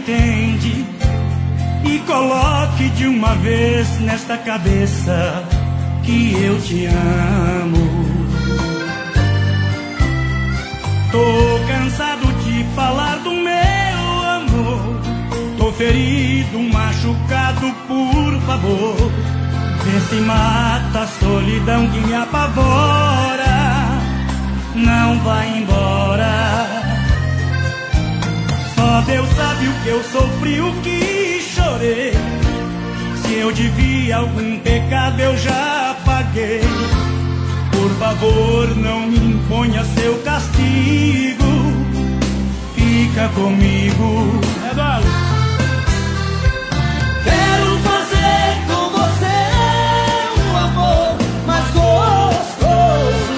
entende e coloque de uma vez nesta cabeça que eu te amo. Tô cansado de falar do meu amor, tô ferido, machucado, por favor, vê se mata a solidão que me apavora. Não vai embora. Só Deus sabe o que eu sofri, o que chorei. Se eu devia algum pecado eu já paguei. Por favor, não me imponha seu castigo. Fica comigo. Quero fazer com você um amor mais gostoso.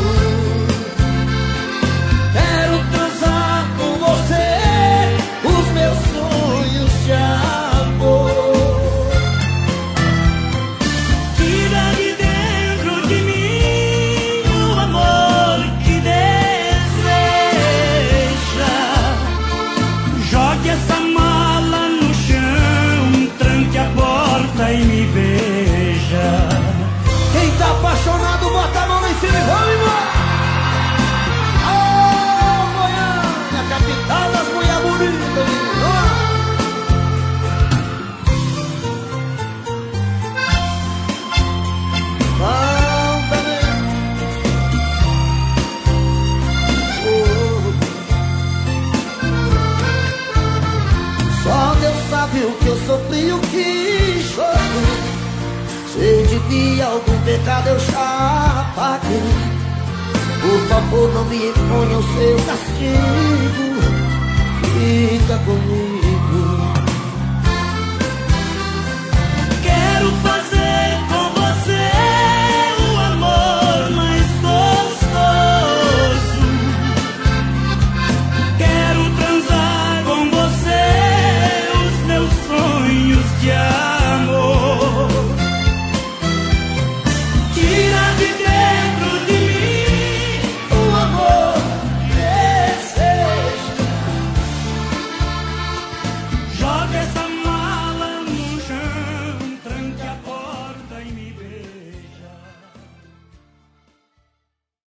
Quero transar com você os meus sonhos de amor. Tira de dentro de mim o amor que deseja. Jogue essa mala no chão, tranque a porta e me veja. Quem tá apaixonado, bota a mão lá em cima e vamos embora. Ô, Goiânia, capital das mulheres bonitas. Só Deus sabe o que eu sofri, o que chorei. Se devia algum pecado eu já paguei. Por favor, não me imponha o seu castigo.